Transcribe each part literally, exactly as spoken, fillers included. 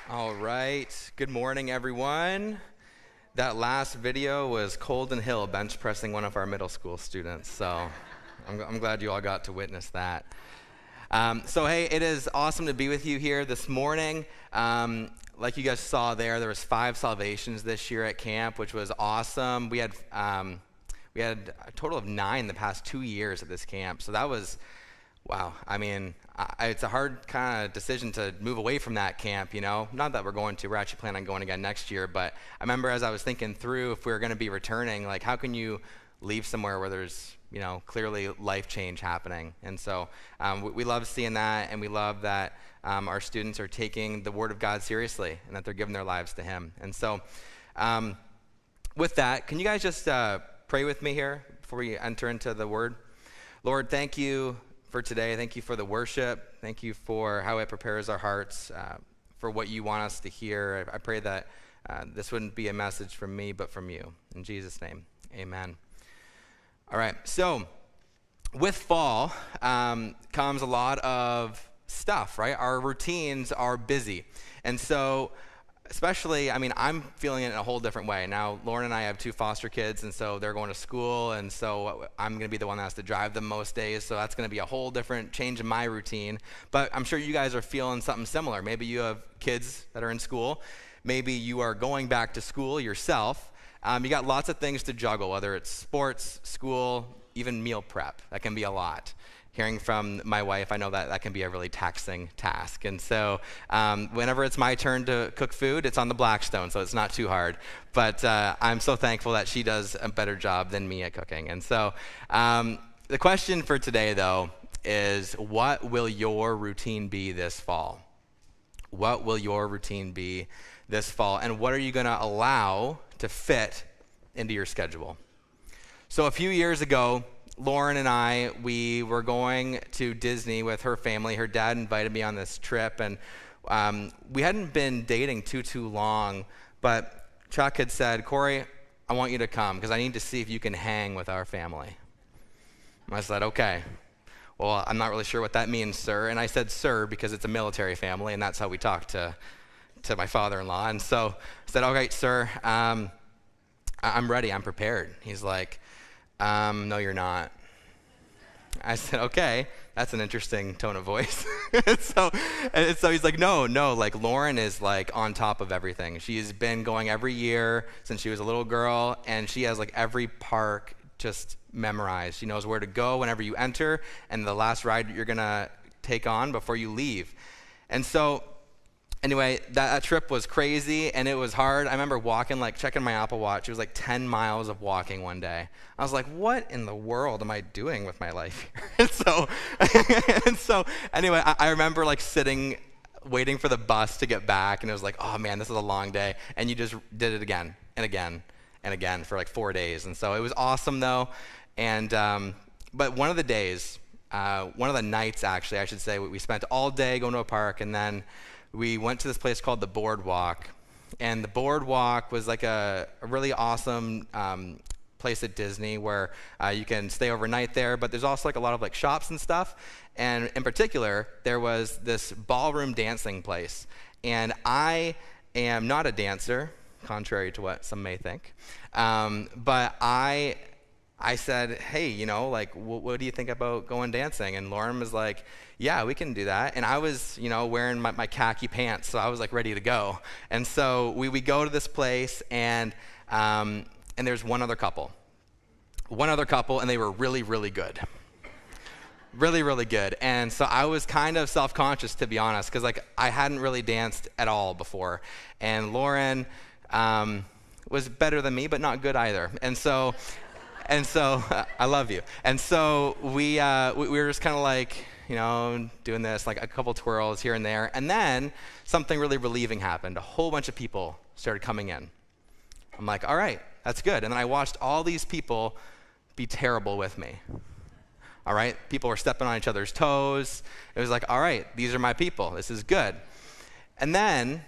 All right. Good morning, everyone. That last video was Colden Hill bench pressing one of our middle school students. So I'm, I'm glad you all got to witness that. Um, so hey, it is awesome to be with you here this morning. Um, like you guys saw there, there was five salvations this year at camp, which was awesome. We had um, we had a total of nine the past two years at this camp. So that was wow. I mean, I, it's a hard kind of decision to move away from that camp, you know. Not that we're going to. We're actually planning on going again next year. But I remember as I was thinking through if we were going to be returning, like how can you leave somewhere where there's, you know, clearly life change happening? And so um, we, we love seeing that, and we love that um, our students are taking the Word of God seriously and that they're giving their lives to Him. And so um, with that, can you guys just uh, pray with me here before we enter into the Word? Lord, thank you for today. Thank you for the worship. Thank you for how it prepares our hearts uh, for what you want us to hear. I, I pray that uh, this wouldn't be a message from me, but from you. In Jesus' name, amen. All right, so with fall um, comes a lot of stuff, right? Our routines are busy. And so especially, I mean, I'm feeling it in a whole different way. Now, Lauren and I have two foster kids, and so they're going to school, and so I'm going to be the one that has to drive them most days, so that's going to be a whole different change in my routine. But I'm sure you guys are feeling something similar. Maybe you have kids that are in school. Maybe you are going back to school yourself. Um, you got lots of things to juggle, whether it's sports, school, even meal prep. That can be a lot. Hearing from my wife, I know that that can be a really taxing task. And so um, whenever it's my turn to cook food, it's on the Blackstone, so it's not too hard. But uh, I'm so thankful that she does a better job than me at cooking. And so um, the question for today, though, is what will your routine be this fall? What will your routine be this fall? And what are you going to allow to fit into your schedule? So a few years ago, Lauren and I, we were going to Disney with her family. Her dad invited me on this trip, and um, we hadn't been dating too, too long, but Chuck had said, Corey, I want you to come because I need to see if you can hang with our family. And I said, okay. Well, I'm not really sure what that means, sir. And I said, sir, because it's a military family, and that's how we talk to, to my father-in-law. And so I said, okay, sir, um, I- I'm ready. I'm prepared. He's like, Um, no, you're not. I said, okay, that's an interesting tone of voice. and so, and so he's like, no, no, like Lauren is like on top of everything. She's been going every year since she was a little girl, and she has like every park just memorized. She knows where to go whenever you enter and the last ride you're gonna take on before you leave. And so Anyway, that, that trip was crazy, and it was hard. I remember walking, like, checking my Apple Watch. It was like ten miles of walking one day. I was like, what in the world am I doing with my life here? and so, and so, anyway, I, I remember, like, sitting, waiting for the bus to get back, and it was like, oh, man, this is a long day. And you just did it again and again and again for, like, four days. And so it was awesome, though. And um, but one of the days, uh, one of the nights, actually, I should say, we, we spent all day going to a park, and then we went to this place called the Boardwalk, and the Boardwalk was like a, a really awesome um, place at Disney where uh, you can stay overnight there, but there's also like a lot of like shops and stuff. And in particular, there was this ballroom dancing place, and I am not a dancer, contrary to what some may think, um, but I I said, hey, you know, like, wh- what do you think about going dancing? And Lauren was like, yeah, we can do that. And I was, you know, wearing my, my khaki pants, so I was like ready to go. And so we, we go to this place, and um, and there's one other couple. One other couple, and they were really, really good. Really, really good. And so I was kind of self-conscious, to be honest, because like I hadn't really danced at all before. And Lauren um, was better than me, but not good either. And so... And so, I love you. And so we uh, we, we were just kind of like, you know, doing this, like a couple twirls here and there. And then something really relieving happened. A whole bunch of people started coming in. I'm like, all right, that's good. And then I watched all these people be terrible with me. All right? People were stepping on each other's toes. It was like, all right, these are my people. This is good. And then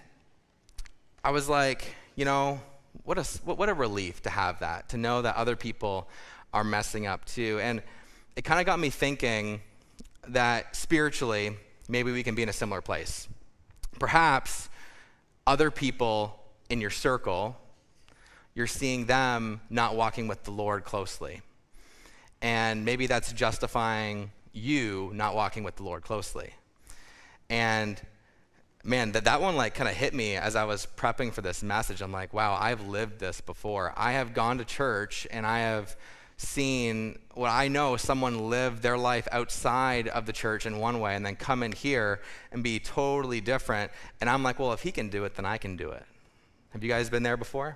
I was like, you know, What a, what a relief to have that, to know that other people are messing up too. And it kind of got me thinking that spiritually, maybe we can be in a similar place. Perhaps other people in your circle, you're seeing them not walking with the Lord closely. And maybe that's justifying you not walking with the Lord closely. And man, that, that one like kind of hit me as I was prepping for this message. I'm like, wow, I've lived this before. I have gone to church and I have seen what I know someone live their life outside of the church in one way and then come in here and be totally different. And I'm like, well, if he can do it, then I can do it. Have you guys been there before?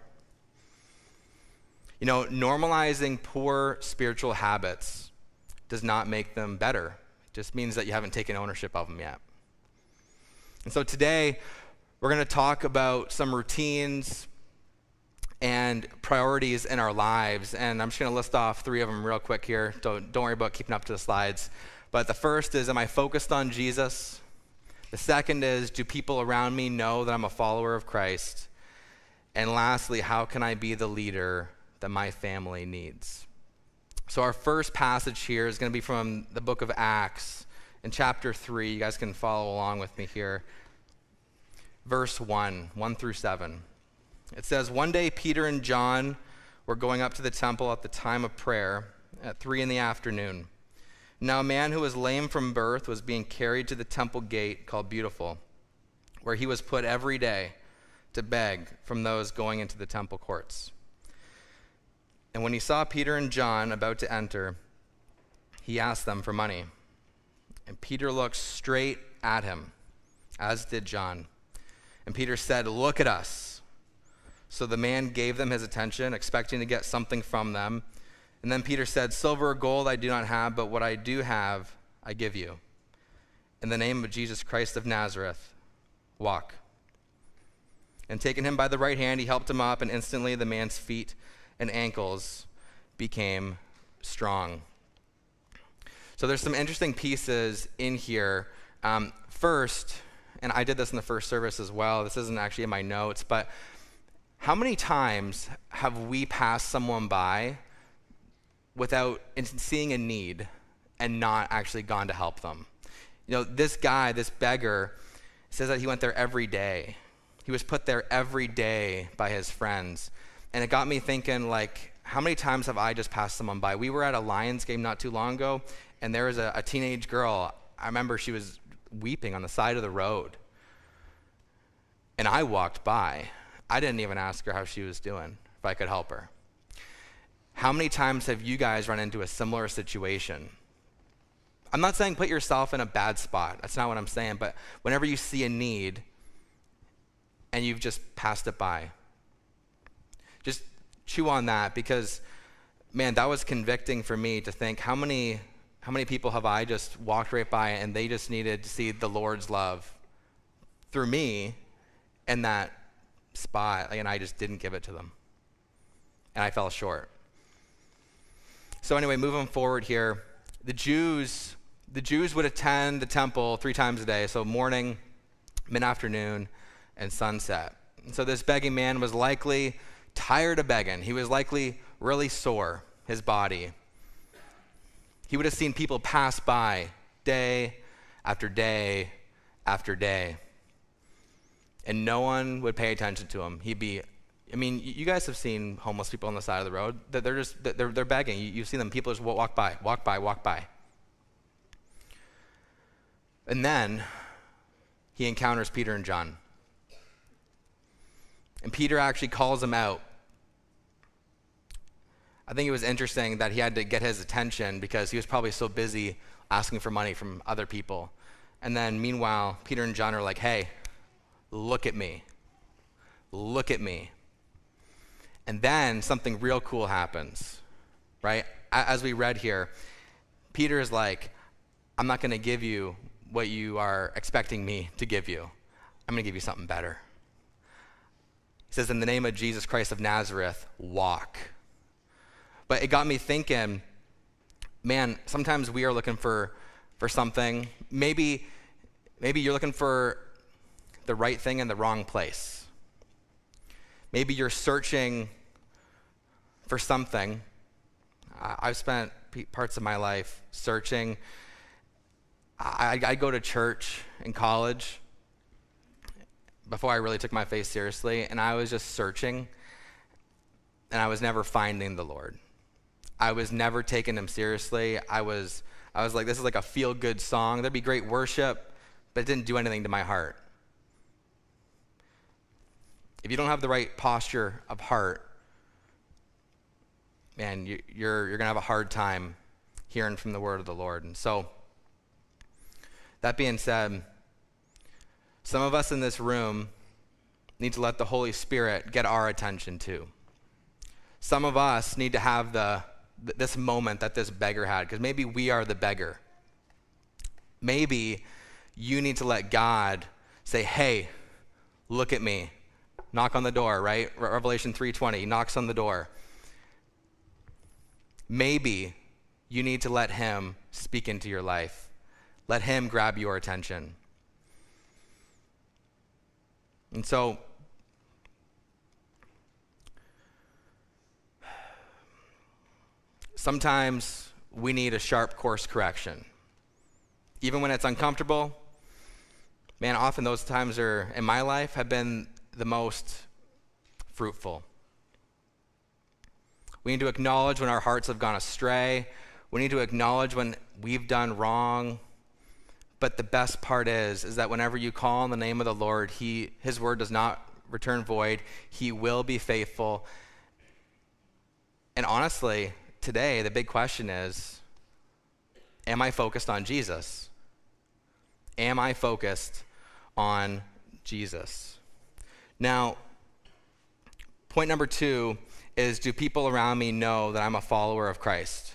You know, normalizing poor spiritual habits does not make them better. It just means that you haven't taken ownership of them yet. And so today, we're going to talk about some routines and priorities in our lives. And I'm just going to list off three of them real quick here. Don't, don't worry about keeping up to the slides. But the first is, am I focused on Jesus? The second is, do people around me know that I'm a follower of Christ? And lastly, how can I be the leader that my family needs? So our first passage here is going to be from the book of Acts in chapter three. You guys can follow along with me here. Verse one, one through seven. It says, one day Peter and John were going up to the temple at the time of prayer at three in the afternoon. Now a man who was lame from birth was being carried to the temple gate called Beautiful, where he was put every day to beg from those going into the temple courts. And when he saw Peter and John about to enter, he asked them for money. And Peter looked straight at him, as did John. And Peter said, look at us. So the man gave them his attention, expecting to get something from them. And then Peter said, silver or gold I do not have, but what I do have, I give you. In the name of Jesus Christ of Nazareth, walk. And taking him by the right hand, he helped him up, and instantly the man's feet and ankles became strong. So there's some interesting pieces in here. Um, first, and I did this in the first service as well, this isn't actually in my notes, but how many times have we passed someone by without seeing a need and not actually gone to help them? You know, this guy, this beggar, says that he went there every day. He was put there every day by his friends. And it got me thinking, like, how many times have I just passed someone by? We were at a Lions game not too long ago, and there was a, a teenage girl. I remember she was weeping on the side of the road. And I walked by. I didn't even ask her how she was doing, if I could help her. How many times have you guys run into a similar situation? I'm not saying put yourself in a bad spot. That's not what I'm saying. But whenever you see a need and you've just passed it by, just chew on that, because, man, that was convicting for me to think, how many how many people have I just walked right by and they just needed to see the Lord's love through me in that spot, and I just didn't give it to them. And I fell short. So anyway, moving forward here, the Jews, the Jews would attend the temple three times a day, so morning, mid-afternoon, and sunset. And so this begging man was likely tired of begging. He was likely really sore, his body. He would have seen people pass by day after day after day, and no one would pay attention to him. He'd be, I mean, you guys have seen homeless people on the side of the road. They're just, they're, they're begging. You, you've seen them. People just walk by, walk by, walk by. And then he encounters Peter and John. And Peter actually calls him out. I think it was interesting that he had to get his attention because he was probably so busy asking for money from other people. And then meanwhile, Peter and John are like, hey, look at me. Look at me. And then something real cool happens, right? As we read here, Peter is like, I'm not going to give you what you are expecting me to give you. I'm going to give you something better. He says, in the name of Jesus Christ of Nazareth, walk. But it got me thinking, man, sometimes we are looking for, for something. Maybe, maybe you're looking for the right thing in the wrong place. Maybe you're searching for something. I've spent parts of my life searching. I, I go to church in college. before I really took my faith seriously, and I was just searching, and I was never finding the Lord. I was never taking him seriously. I was, I was like, this is like a feel-good song. There'd be great worship, but it didn't do anything to my heart. If you don't have the right posture of heart, man, you, you're, you're going to have a hard time hearing from the word of the Lord. And so, that being said, some of us in this room need to let the Holy Spirit get our attention too. Some of us need to have the this moment that this beggar had, because maybe we are the beggar. Maybe you need to let God say, hey, look at me. Knock on the door, right? Revelation three twenty, he knocks on the door. Maybe you need to let him speak into your life. Let him grab your attention. And so, sometimes we need a sharp course correction. Even when it's uncomfortable, man, often those times are, in my life, have been the most fruitful. We need to acknowledge when our hearts have gone astray. We need to acknowledge when we've done wrong. But the best part is, is that whenever you call on the name of the Lord, he, his word does not return void. He will be faithful. And honestly, today, the big question is, am I focused on Jesus? Am I focused on Jesus? Now, point number two is, do people around me know that I'm a follower of Christ?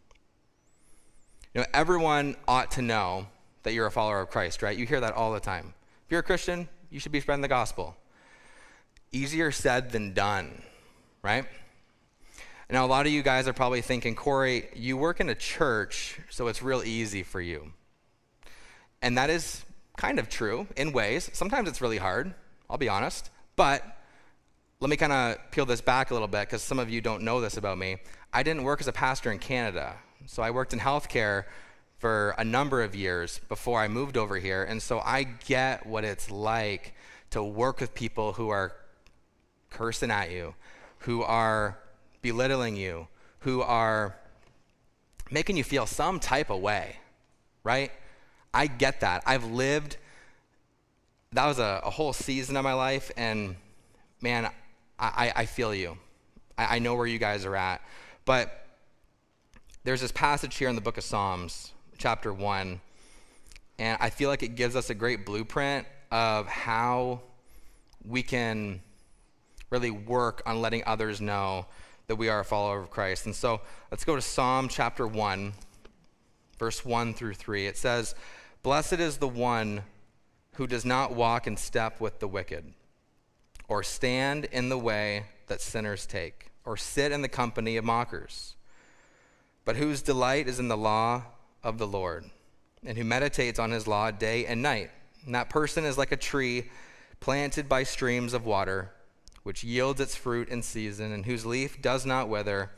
You know, everyone ought to know that you're a follower of Christ, right? You hear that all the time. If you're a Christian, you should be spreading the gospel. Easier said than done, right? Now, a lot of you guys are probably thinking, Corey, you work in a church, so it's real easy for you. And that is kind of true in ways. Sometimes it's really hard, I'll be honest. But let me kind of peel this back a little bit, because some of you don't know this about me. I didn't work as a pastor in Canada. So I worked in healthcare for a number of years before I moved over here. And so I get what it's like to work with people who are cursing at you, who are belittling you, who are making you feel some type of way, right? I get that. I've lived, that was a, a whole season of my life, and man, I, I feel you. I, I know where you guys are at. But there's this passage here in the book of Psalms, chapter one, and I feel like it gives us a great blueprint of how we can really work on letting others know that we are a follower of Christ. And so let's go to Psalm chapter one, verse one through three. It says, "Blessed is the one who does not walk in step with the wicked, or stand in the way that sinners take, or sit in the company of mockers, but whose delight is in the law of the Lord, and who meditates on his law day and night. And that person is like a tree planted by streams of water, which yields its fruit in season, and whose leaf does not wither.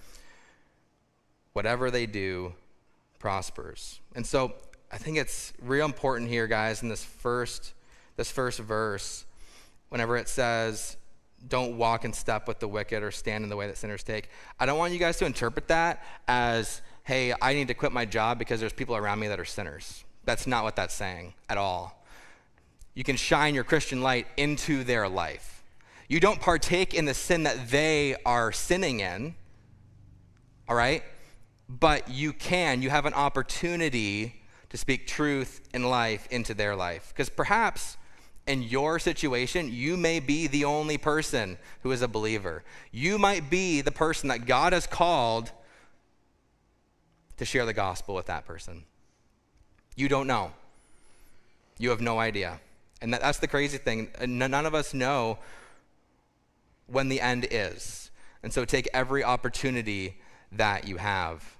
Whatever they do prospers." And so I think it's real important here, guys, in this first, this first verse, whenever it says, don't walk in step with the wicked or stand in the way that sinners take. I don't want you guys to interpret that as, hey, I need to quit my job because there's people around me that are sinners. That's not what that's saying at all. You can shine your Christian light into their life. You don't partake in the sin that they are sinning in, all right? But you can, you have an opportunity to speak truth and life into their life. Because perhaps in your situation, you may be the only person who is a believer. You might be the person that God has called to share the gospel with that person. You don't know. You have no idea. And that, that's the crazy thing. None of us know when the end is. And so take every opportunity that you have.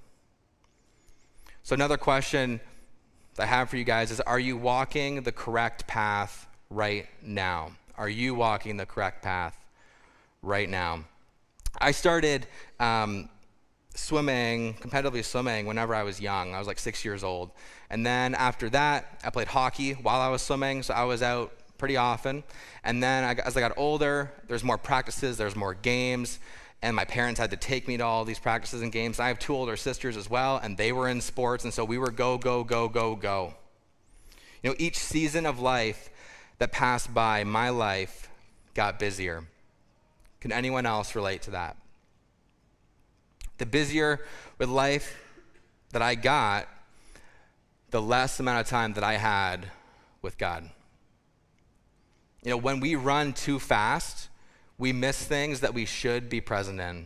So another question that I have for you guys is, are you walking the correct path right now? Are you walking the correct path right now? I started um, swimming, competitively swimming, whenever I was young. I was like six years old. And then after that, I played hockey while I was swimming. So I was out pretty often. And then I, as I got older, there's more practices, there's more games, and my parents had to take me to all these practices and games. I have two older sisters as well, and they were in sports, and so we were go, go, go, go, go. You know, each season of life that passed by, my life got busier. Can anyone else relate to that? The busier with life that I got, the less amount of time that I had with God. You know, when we run too fast, we miss things that we should be present in.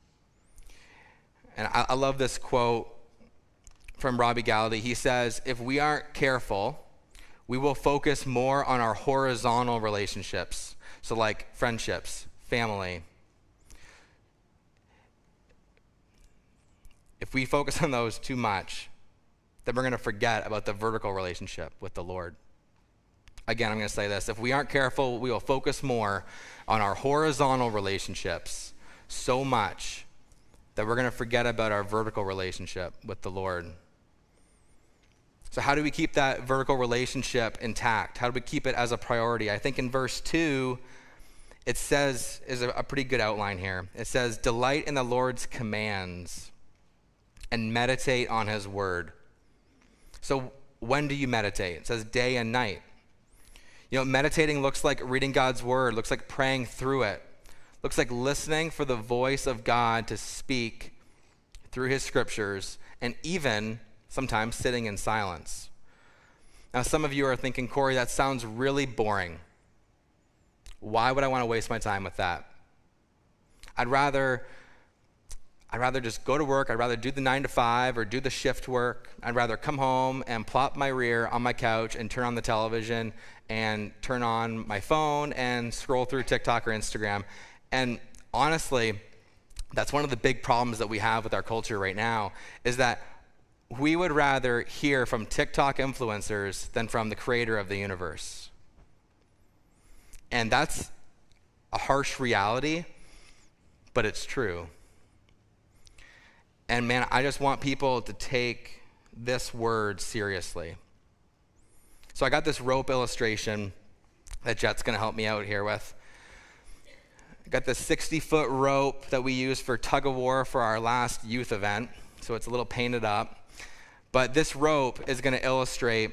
And I, I love this quote from Robbie Gallaty. He says, if we aren't careful, we will focus more on our horizontal relationships. So like friendships, family. If we focus on those too much, then we're going to forget about the vertical relationship with the Lord. Again, I'm going to say this. If we aren't careful, we will focus more on our horizontal relationships so much that we're going to forget about our vertical relationship with the Lord. So how do we keep that vertical relationship intact? How do we keep it as a priority? I think in verse two, it says, is a, a pretty good outline here. It says, delight in the Lord's commands and meditate on his word. So when do you meditate? It says day and night. You know, meditating looks like reading God's word, looks like praying through it, looks like listening for the voice of God to speak through his scriptures, and even sometimes sitting in silence. Now, some of you are thinking, Corey, that sounds really boring. Why would I want to waste my time with that? I'd rather, I'd rather just go to work. I'd rather do the nine to five or do the shift work. I'd rather come home and plop my rear on my couch and turn on the television and turn on my phone and scroll through TikTok or Instagram. And honestly, that's one of the big problems that we have with our culture right now, is that we would rather hear from TikTok influencers than from the creator of the universe. And that's a harsh reality, but it's true. And man, I just want people to take this word seriously. So I got this rope illustration that Jet's gonna help me out here with. I got this sixty foot rope that we used for tug of war for our last youth event. So it's a little painted up. But this rope is going to illustrate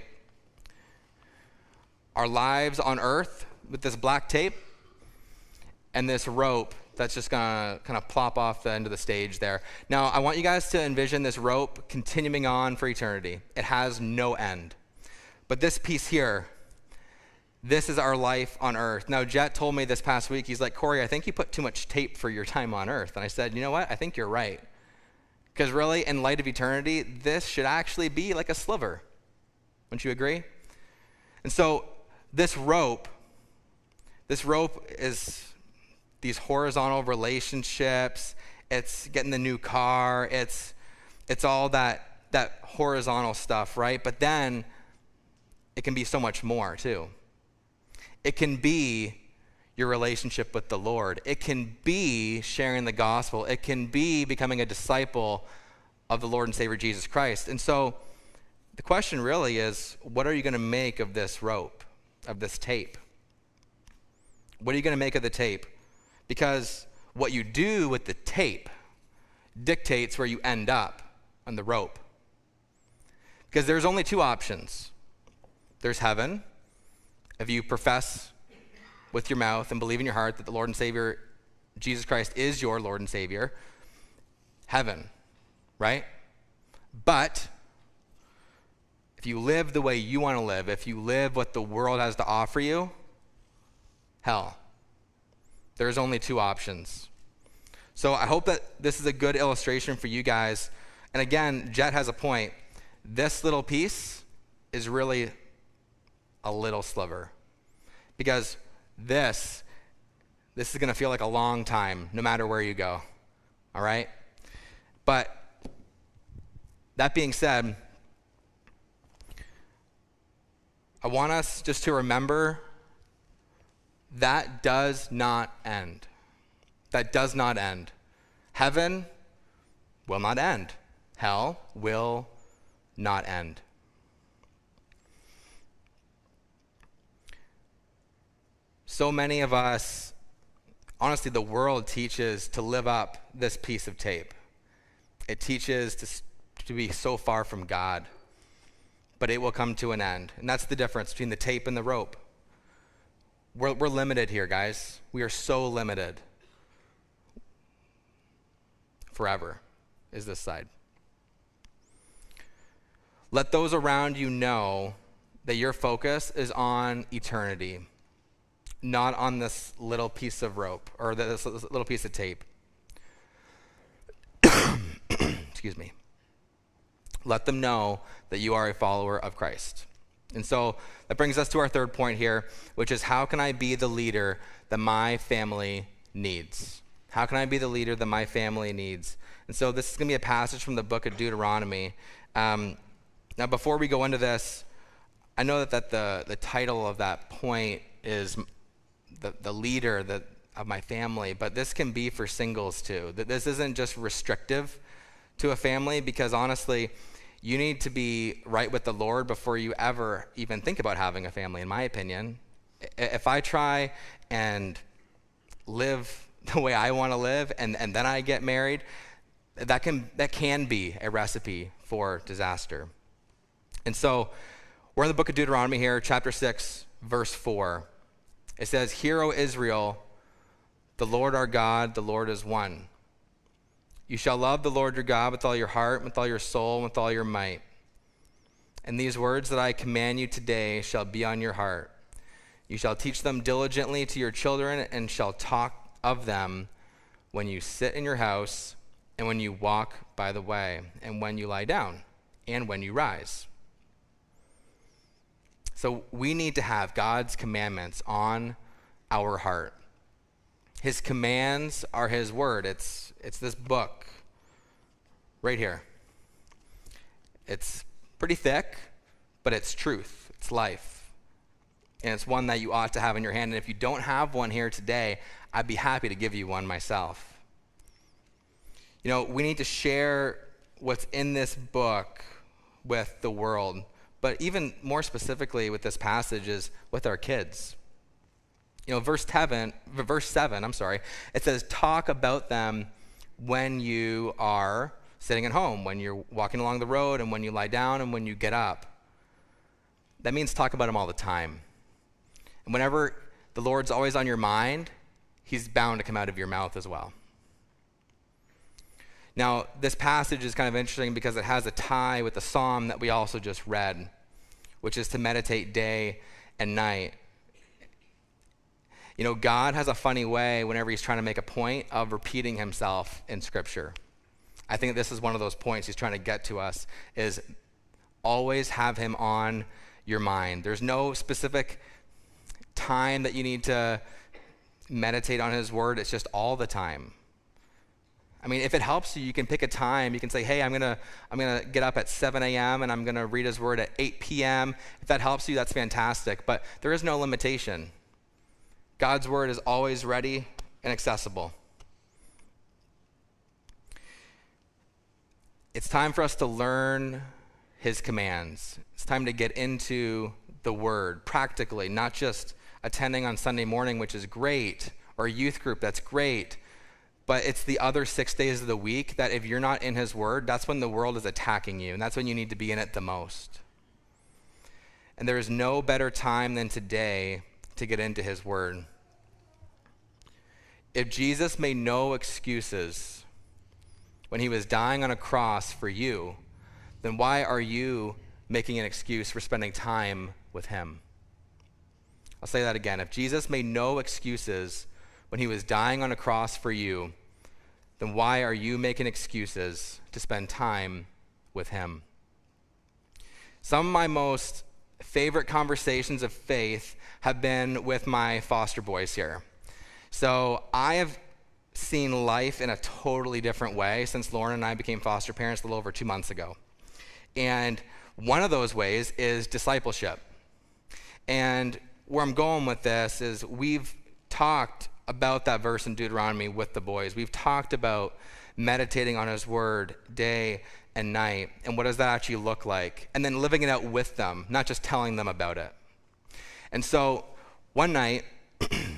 our lives on earth with this black tape, and this rope that's just going to kind of plop off the end of the stage there. Now, I want you guys to envision this rope continuing on for eternity. It has no end. But this piece here, this is our life on earth. Now, Jet told me this past week, he's like, Corey, I think you put too much tape for your time on earth. And I said, you know what? I think you're right. Because really, in light of eternity, this should actually be like a sliver. Wouldn't you agree? And so this rope, this rope is these horizontal relationships. It's getting the new car. It's it's all that that horizontal stuff, right? But then it can be so much more too. It can be your relationship with the Lord. It can be sharing the gospel. It can be becoming a disciple of the Lord and Savior Jesus Christ. And so the question really is, what are you going to make of this rope, of this tape? What are you going to make of the tape? Because what you do with the tape dictates where you end up on the rope. Because there's only two options. There's heaven, if you profess with your mouth and believe in your heart that the Lord and Savior, Jesus Christ, is your Lord and Savior. Heaven, right? But if you live the way you want to live, if you live what the world has to offer you, hell. There's only two options. So I hope that this is a good illustration for you guys. And again, Jet has a point. This little piece is really a little sliver. Because This, this is going to feel like a long time, no matter where you go, all right? But that being said, I want us just to remember that does not end. That does not end. Heaven will not end. Hell will not end. So many of us, honestly, the world teaches to live up this piece of tape. It teaches to, to be so far from God, but it will come to an end. And that's the difference between the tape and the rope. We're, we're limited here, guys. We are so limited. Forever is this side. Let those around you know that your focus is on eternity, not on this little piece of rope or this little piece of tape. Excuse me. Let them know that you are a follower of Christ. And so that brings us to our third point here, which is how can I be the leader that my family needs? How can I be the leader that my family needs? And so this is going to be a passage from the book of Deuteronomy. Um, now, before we go into this, I know that, that the, the title of that point is the, the leader that, of my family, but this can be for singles too. That this isn't just restrictive to a family, because honestly, you need to be right with the Lord before you ever even think about having a family, in my opinion. If I try and live the way I want to live and, and then I get married, that can, that can be a recipe for disaster. And so we're in the book of Deuteronomy here, chapter six, verse four. It says, "Hear, O Israel, the Lord our God, the Lord is one. You shall love the Lord your God with all your heart, with all your soul, and with all your might. And these words that I command you today shall be on your heart. You shall teach them diligently to your children, and shall talk of them when you sit in your house, and when you walk by the way, and when you lie down, and when you rise." So we need to have God's commandments on our heart. His commands are his word. It's, it's this book right here. It's pretty thick, but it's truth. It's life. And it's one that you ought to have in your hand. And if you don't have one here today, I'd be happy to give you one myself. You know, we need to share what's in this book with the world, but even more specifically with this passage is with our kids. You know, verse seven, verse seven, I'm sorry, it says, talk about them when you are sitting at home, when you're walking along the road, and when you lie down, and when you get up. That means talk about them all the time. And whenever the Lord's always on your mind, he's bound to come out of your mouth as well. Now, this passage is kind of interesting because it has a tie with the psalm that we also just read, which is to meditate day and night. You know, God has a funny way whenever he's trying to make a point of repeating himself in Scripture. I think this is one of those points he's trying to get to us, is always have him on your mind. There's no specific time that you need to meditate on his word. It's just all the time. I mean, if it helps you, you can pick a time. You can say, hey, I'm gonna I'm gonna get up at seven a.m. and I'm gonna read his word at eight p.m. If that helps you, that's fantastic. But there is no limitation. God's word is always ready and accessible. It's time for us to learn his commands. It's time to get into the word practically, not just attending on Sunday morning, which is great, or a youth group, that's great. But it's the other six days of the week that if you're not in his word, that's when the world is attacking you, and that's when you need to be in it the most. And there is no better time than today to get into his word. If Jesus made no excuses when he was dying on a cross for you, then why are you making an excuse for spending time with him? I'll say that again. If Jesus made no excuses when he was dying on a cross for you, then why are you making excuses to spend time with him? Some of my most favorite conversations of faith have been with my foster boys here. So I have seen life in a totally different way since Lauren and I became foster parents a little over two months ago. And one of those ways is discipleship. And where I'm going with this is we've talked about that verse in Deuteronomy with the boys. We've talked about meditating on his word day and night, and what does that actually look like? And then living it out with them, not just telling them about it. And so one night,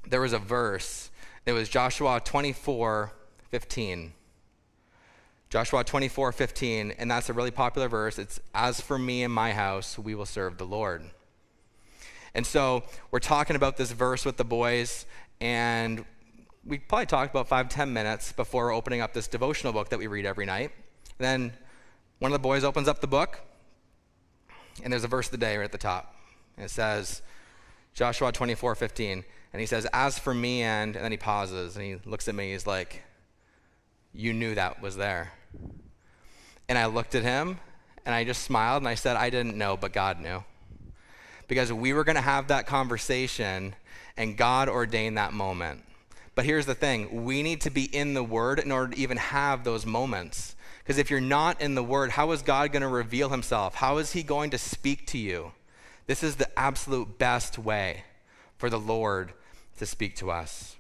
there was a verse. It was Joshua twenty-four fifteen. Joshua twenty-four fifteen, and that's a really popular verse. It's, "As for me and my house, we will serve the Lord." And so we're talking about this verse with the boys, and we probably talked about five, ten minutes before opening up this devotional book that we read every night. And then one of the boys opens up the book, and there's a verse of the day right at the top. And it says, Joshua twenty-four fifteen, and he says, "As for me and," and then he pauses, and he looks at me, he's like, "You knew that was there." And I looked at him, and I just smiled, and I said, "I didn't know, but God knew." Because we were going to have that conversation, and God ordained that moment. But here's the thing. We need to be in the Word in order to even have those moments. Because if you're not in the Word, how is God going to reveal himself? How is he going to speak to you? This is the absolute best way for the Lord to speak to us.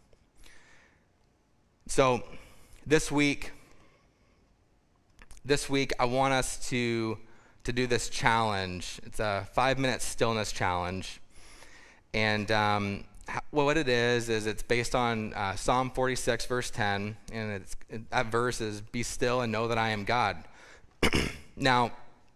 So this week, this week I want us to to do this challenge. It's a five-minute stillness challenge. And um, well, what it is, is it's based on uh, Psalm forty-six, verse ten. And it's, it, that verse is, "Be still and know that I am God." Now,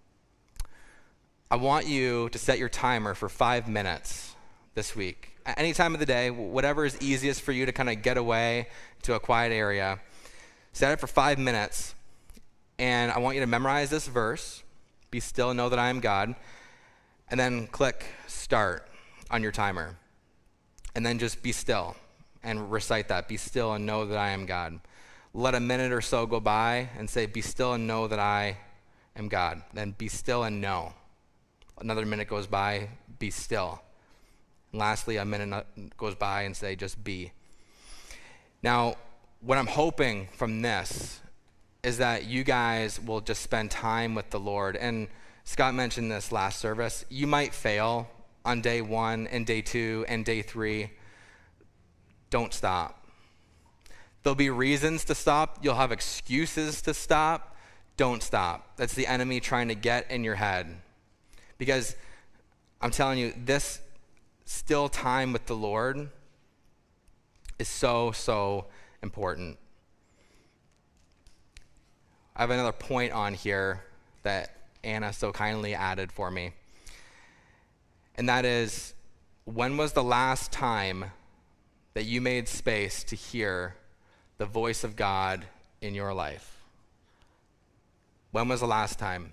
I want you to set your timer for five minutes this week. At any time of the day, whatever is easiest for you to kind of get away to a quiet area, set it for five minutes. And I want you to memorize this verse. Be still and know that I am God. And then click start on your timer. And then just be still and recite that. Be still and know that I am God. Let a minute or so go by and say, "Be still and know that I am God." Then be still and know. Another minute goes by, be still. And lastly, a minute goes by and say, just be. Now, what I'm hoping from this is that you guys will just spend time with the Lord. And Scott mentioned this last service. You might fail on day one and day two and day three. Don't stop. There'll be reasons to stop. You'll have excuses to stop. Don't stop. That's the enemy trying to get in your head. Because I'm telling you, this still time with the Lord is so, so important. I have another point on here that Anna so kindly added for me. And that is, when was the last time that you made space to hear the voice of God in your life? When was the last time?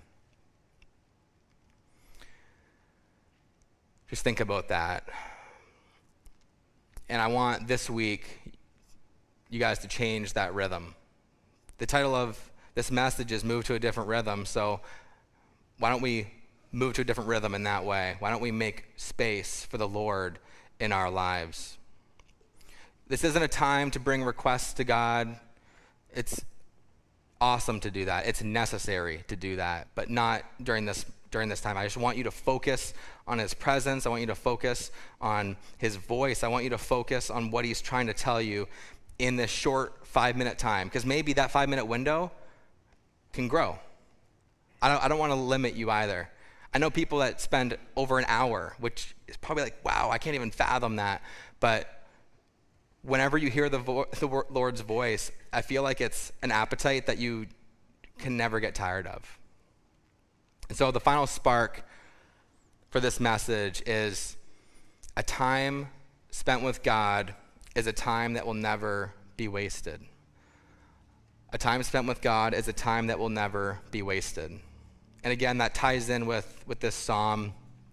Just think about that. And I want this week you guys to change that rhythm. The title of this message is Move to a Different Rhythm, so why don't we move to a different rhythm in that way? Why don't we make space for the Lord in our lives? This isn't a time to bring requests to God. It's awesome to do that. It's necessary to do that, but not during this during this time. I just want you to focus on his presence. I want you to focus on his voice. I want you to focus on what he's trying to tell you in this short five-minute time, because maybe that five-minute window can grow. I don't, I don't want to limit you either. I know people that spend over an hour, which is probably like, wow, I can't even fathom that. But whenever you hear the, vo- the Lord's voice, I feel like it's an appetite that you can never get tired of. And so the final spark for this message is a time spent with God is a time that will never be wasted. A time spent with God is a time that will never be wasted. And again, that ties in with, with this psalm.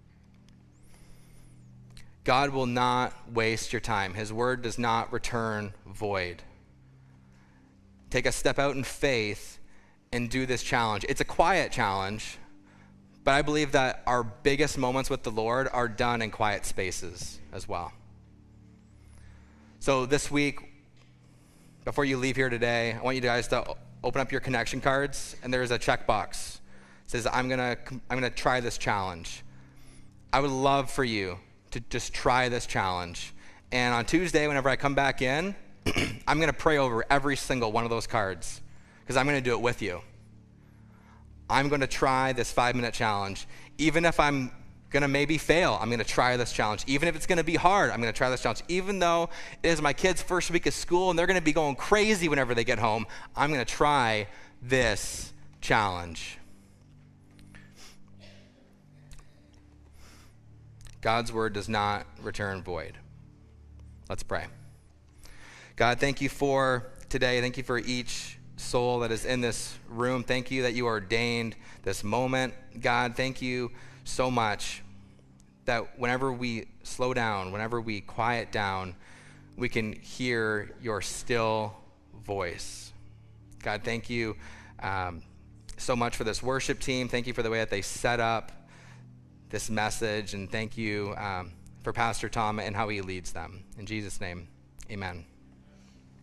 God will not waste your time. His word does not return void. Take a step out in faith and do this challenge. It's a quiet challenge, but I believe that our biggest moments with the Lord are done in quiet spaces as well. So this week, before you leave here today, I want you guys to open up your connection cards, and there's a checkbox. It says, I'm gonna, I'm gonna try this challenge. I would love for you to just try this challenge. And on Tuesday, whenever I come back in, I'm gonna pray over every single one of those cards, because I'm gonna do it with you. I'm gonna try this five-minute challenge. Even if I'm gonna maybe fail. I'm gonna try this challenge. Even if it's gonna be hard, I'm gonna try this challenge. Even though it is my kids' first week of school and they're gonna be going crazy whenever they get home, I'm gonna try this challenge. God's word does not return void. Let's pray. God, thank you for today. Thank you for each soul that is in this room. Thank you that you ordained this moment. God, thank you so much that whenever we slow down, whenever we quiet down, we can hear your still voice. God, thank you um, so much for this worship team. Thank you for the way that they set up this message, and thank you um, for Pastor Tom and how he leads them. In Jesus' name, amen.